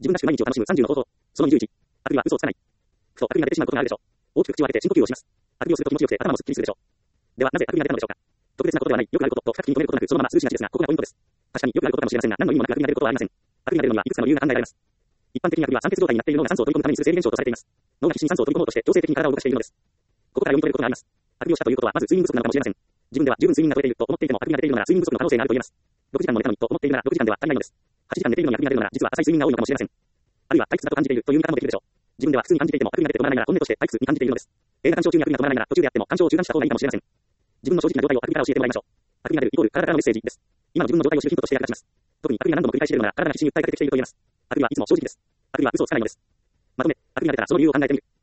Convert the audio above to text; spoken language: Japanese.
自分らしく毎日を楽しむ30の方法。その21。あくびは嘘をつかない。ふとあくびが出てしまうことがあるでしょう。大きく口を開けて深呼吸をします。あくびをすると気持ちよくて頭もすっきりするでしょう。では、なぜあくびが出たのでしょうか。特別なことではない、よくあることと深く気に留めることなく、そのまま数字なしですが、ここがポイントです。確かによくあることかもしれませんが、何の意味もなくあくびが出ることはありません。あくびが出るのには、いくつかの理由が考えられます。一般的にあくびは酸欠状態になっている脳が酸素を取り込むためにする生理現象とされています。脳が必死に酸素を取り込もうとして、強制的に体を動かしているのです。ここから読み取れることがあります。あくびをしたということは、まず睡眠不足なのかもしれません。自分では十分睡眠が取れていると思っていても、あくびが出ているのなら睡眠不足の可能性があると言えます。6時間も寝たのにと思っているなら6時間では足りないのです。8時間寝ているのにあくびが出るのなら、実は浅い睡眠が多いのかもしれません。あるいは退屈だと感じているという見方もできるでしょう。自分では普通に感じていても、あくびが出て止まらないなら本音として退屈に感じているのです。映画鑑賞中にあくびが止まらないなら途中であっても鑑賞を中断した方がいいかもしれません。自分の正直な状態をあくびから教えてもらいましょう。あくびが出るイコール体からのメッセージです。今の自分の状態を知るヒントとして役立ちます。特にあくびが何度も繰り返し出るのなら体が必死に訴えかけてきていると言えます。あくびはいつも正直です。あくびは嘘をつかないのです。まとめ、あくびが出たらその理由を考えてみる。